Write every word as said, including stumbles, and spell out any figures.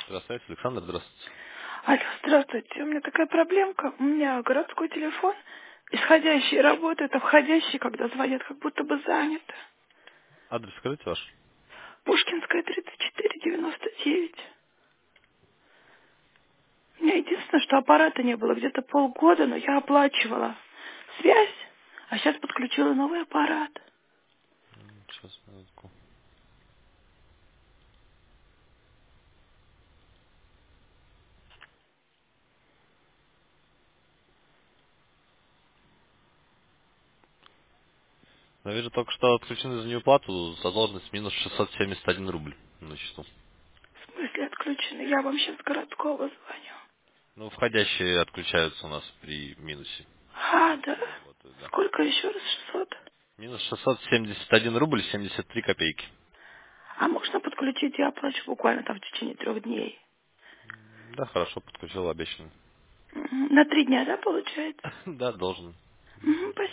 Здравствуйте, Александр, здравствуйте. Алло, здравствуйте. У меня такая проблемка. У меня городской телефон. Исходящий работает, а входящий, когда звонят, как будто бы занят. Адрес скажите ваш. Пушкинская, тридцать четыре девяносто девять. У меня единственное, что аппарата не было где-то полгода, но я оплачивала связь, а сейчас подключила новый аппарат. Сейчас, минутку. Я вижу только, что отключены за неуплату, задолженность минус шестьсот семьдесят один рубль на счету. В смысле отключены? Я вам сейчас с городского звоню. Ну, входящие отключаются у нас при минусе. А, Минусе да. не работают, да. Сколько еще раз? шестьсот? Минус шестьсот семьдесят один рубль семьдесят три копейки. А можно подключить? Я оплачу буквально там в течение трех дней. Да, хорошо, подключил обещанный. Мгм. На три дня, да, получается? Да, должен. Мгм,